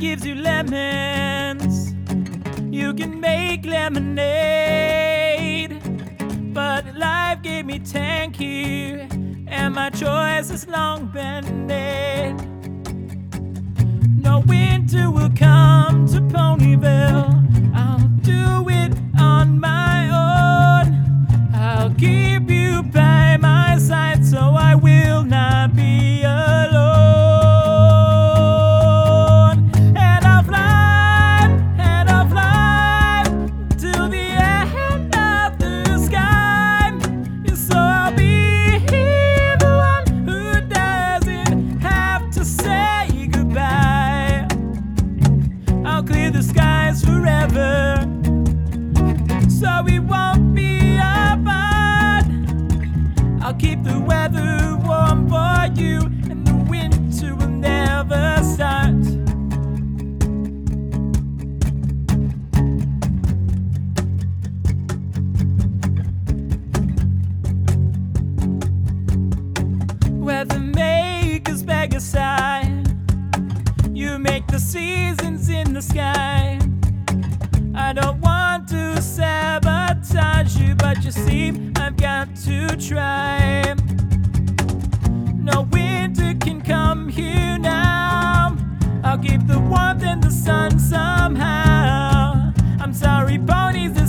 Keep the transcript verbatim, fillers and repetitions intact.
gives you lemons, you can make lemonade. But life gave me tanky, and my choice has long been made. No winter will come to Ponyville, I'll do it on my own. I'll keep you by my side so I will not be alone. And I'll fly, and I'll fly till the end of the sky. So I'll be the one who doesn't have to say goodbye. I'll clear the skies forever, so we won't be apart. I'll keep the weather warm for you, and the winter will never start. Weather makers beg aside, you make the seasons in the sky. I don't want to sabotage you, but you see, I've got to try. No winter can come here now, I'll keep the warmth and the sun somehow. I'm sorry, ponies,